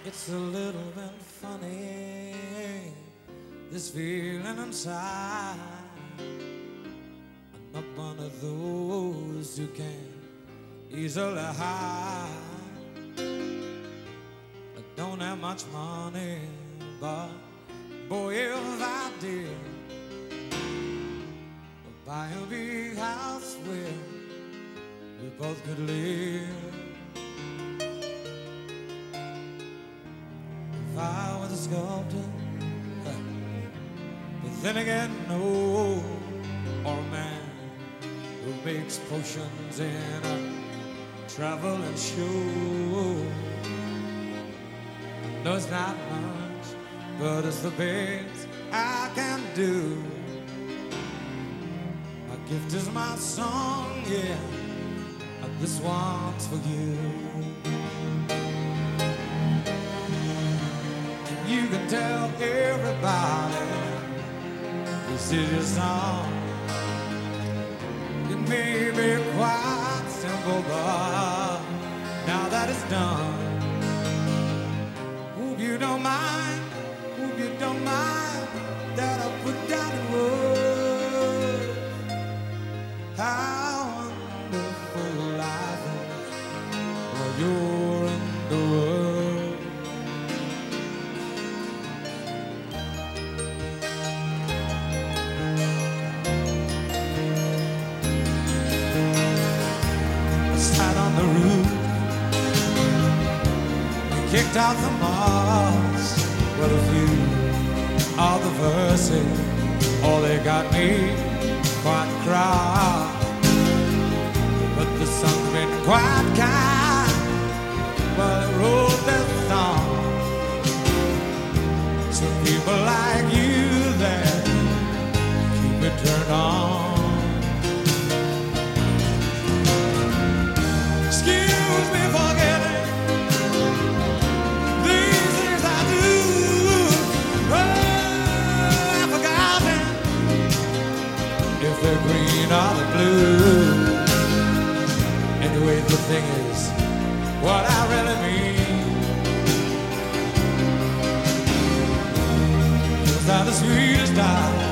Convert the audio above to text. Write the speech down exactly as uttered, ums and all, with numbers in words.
It's a little bit funny, this feeling inside. I'm not one of those who can easily hide. I don't have much money, but boy, if I did, I'd buy a big house where we both could live. If I was a sculptor, but then again, no, or a man who makes potions in a traveling show. No, it's not much, but it's the best I can do. My gift is my song, yeah, and this one's for you. You can tell everybody this is your song. It may be quite simple, but now that it's done, hope you don't mind, hope you don't mind that I put down in words how wonderful life is while you're in the world. On the roof, kicked out the moss. Well, a few of the verses, oh, they got me quite cross. But the sun's been quite kind. Well, it wrote that song. So people like you there keep it turned on. The green or the blue. Anyway, the thing is, what I really mean, those are the sweetest eyes